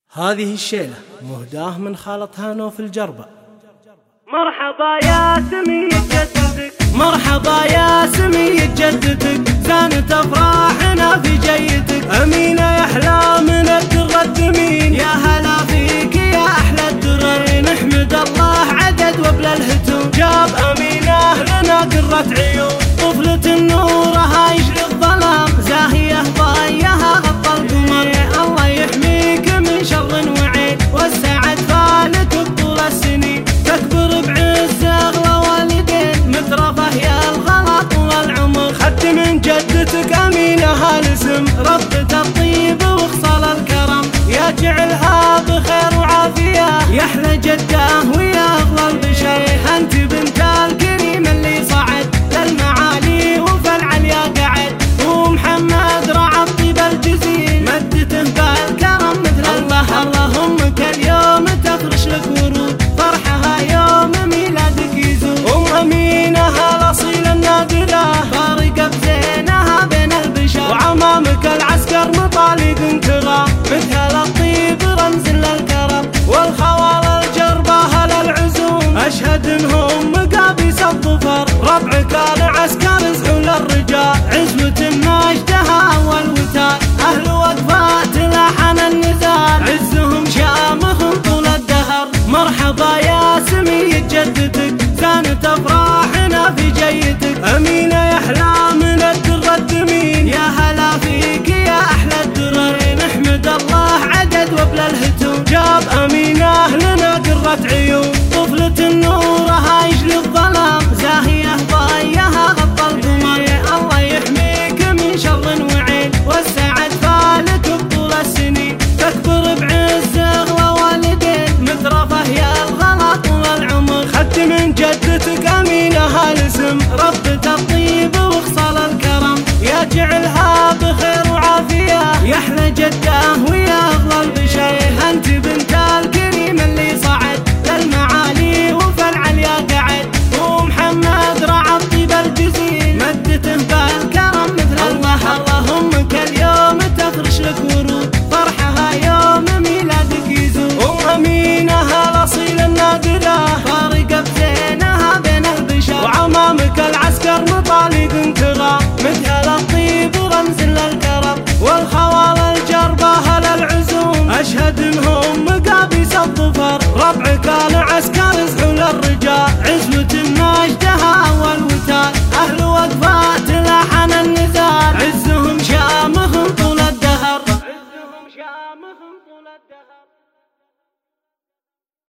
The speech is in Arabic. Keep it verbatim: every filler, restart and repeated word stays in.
هذه الشيلة مهداه من خالتها نوف الجربة. مرحبا يا سمية جدتك، مرحبا يا سمية جدتك، زانت افراحنا في جيتك، امينة يا احلامنا الدرة الدمين، يا هلا فيك يا احلى الدرر، نحمد الله عدد وبلا الهتم، جاب امينة لنا قرة عيون، طفلة النورها يجري الظلام، زاهية ضايها غطى القمر، الله يحميك من شر وعين، والسعد فالك بطول السنين، تكبر بعز اغلى والدين، مترفه يا الغلا طول العمر، خدت من جدتك امينة هالاسم، ربة الطيب وخصال الكرم، يا جعلها بخير وعافية، يا احلى جده ويا اغلى البشر، انت بنت الكريم اللي صعد للمعالي وفي العليا قعد، ومحمد رعى الطيب الجزيل، مدته بالكرم مثل الله، اللهم كل يوم تفرش لك ورود، فرحها يوم ميلادك يزول، ام امينه الاصيله النادره، فارقه بزينها بين البشر، وعمامك العسكر مطالق انترى، مثل الطيب رمز للكرم، والخوال الجربه للعزوم، اشهد انهم مقابيس الظفر، ربعك العسكر زحول الرجال، عزوة مجدها اول وتال، اهل وقفات لحن النزال، عزهم شامخ طول الدهر، مرحبا يا سمية جدتك، زانت افراحنا في جيتك، امينة يا احلامنا الدرة الدمين، يا هلا فيك يا احلى الدرر، نحمد الله عدد وبلا الهتم، جاب امينة لنا قرة عيون، طفلة النورها يجري الظلام، زاهية ضايها غطى القمر، الله يحميك من شر وعين، والسعد فالك بطول السنين، تكبر بعز اغلى والدين، مترفه يا الغلا طول العمر، خدت من جدتك امينة هالاسم، ربة الطيب وخصال الكرم، يا جعلها بخير وعافية، يا احلى جده ويا اغلى البشر، انت بنت الكريم اللي صعد للمعالي وفي العليا قعد، ومحمد رعى الطيب الجزيل، مدته بالكرم مثل الله، اللهم كل يوم تفرش لك ورود، فرحها يوم ميلادك يزول، ام امينه الاصيله النادره، فارقه بزينها بين البشر، وعمامك العسكر مطالق انترى، مثل الطيب رمز للكرم، والخوال الجربه للعزوم، اشهد انهم مقابيس الظفر، ربعك